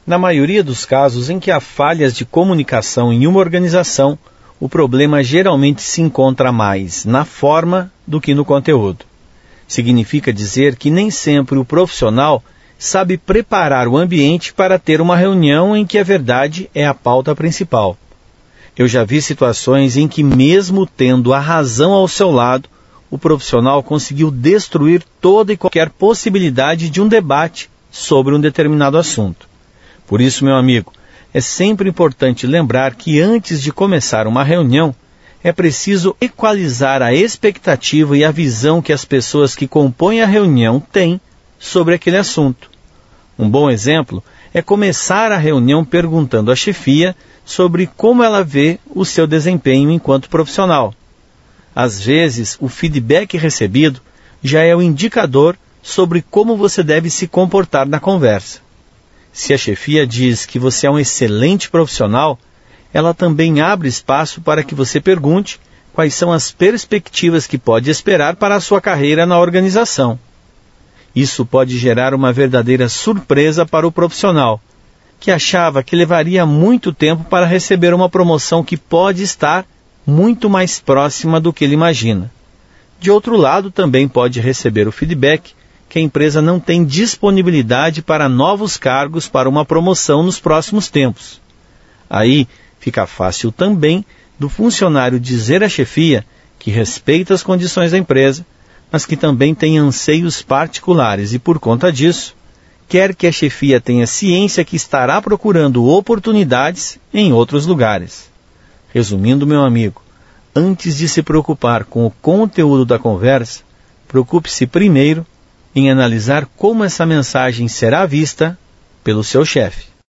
Na maioria dos casos em que há falhas de comunicação em uma organização, o problema geralmente se encontra mais na forma do que no conteúdo. Significa dizer que nem sempre o profissional sabe preparar o ambiente para ter uma reunião em que a verdade é a pauta principal. Eu já vi situações em que, mesmo tendo a razão ao seu lado, o profissional conseguiu destruir toda e qualquer possibilidade de um debate sobre um determinado assunto. Por isso, meu amigo, é sempre importante lembrar que antes de começar uma reunião, é preciso equalizar a expectativa e a visão que as pessoas que compõem a reunião têm sobre aquele assunto. Um bom exemplo é começar a reunião perguntando à chefia sobre como ela vê o seu desempenho enquanto profissional. Às vezes, o feedback recebido já é o indicador sobre como você deve se comportar na conversa. Se a chefia diz que você é um excelente profissional, ela também abre espaço para que você pergunte quais são as perspectivas que pode esperar para a sua carreira na organização. Isso pode gerar uma verdadeira surpresa para o profissional, que achava que levaria muito tempo para receber uma promoção que pode estar muito mais próxima do que ele imagina. De outro lado, também pode receber o feedback que a empresa não tem disponibilidade para novos cargos para uma promoção nos próximos tempos. Aí, fica fácil também do funcionário dizer à chefia que respeita as condições da empresa, mas que também tem anseios particulares e, por conta disso, quer que a chefia tenha ciência que estará procurando oportunidades em outros lugares. Resumindo, meu amigo, antes de se preocupar com o conteúdo da conversa, preocupe-se primeiro em analisar como essa mensagem será vista pelo seu chefe.